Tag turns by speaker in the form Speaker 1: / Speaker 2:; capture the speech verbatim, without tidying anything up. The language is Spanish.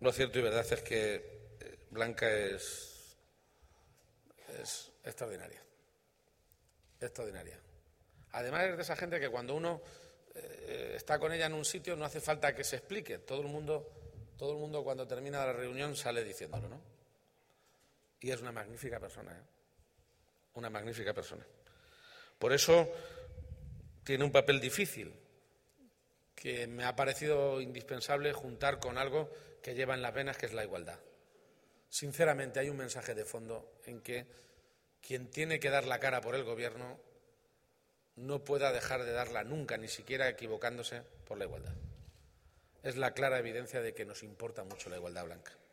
Speaker 1: Lo cierto y verdad es que Blanca es, es extraordinaria. Extraordinaria. Además es de esa gente que cuando uno eh, está con ella en un sitio no hace falta que se explique. Todo el mundo, todo el mundo cuando termina la reunión sale diciéndolo, ¿no? Y es una magnífica persona, ¿eh? Una magnífica persona. Por eso tiene un papel difícil, que me ha parecido indispensable juntar con algo que lleva en las venas, que es la igualdad. Sinceramente, hay un mensaje de fondo en que quien tiene que dar la cara por el gobierno no pueda dejar de darla nunca, ni siquiera equivocándose, por la igualdad. Es la clara evidencia de que nos importa mucho la igualdad, Blanca.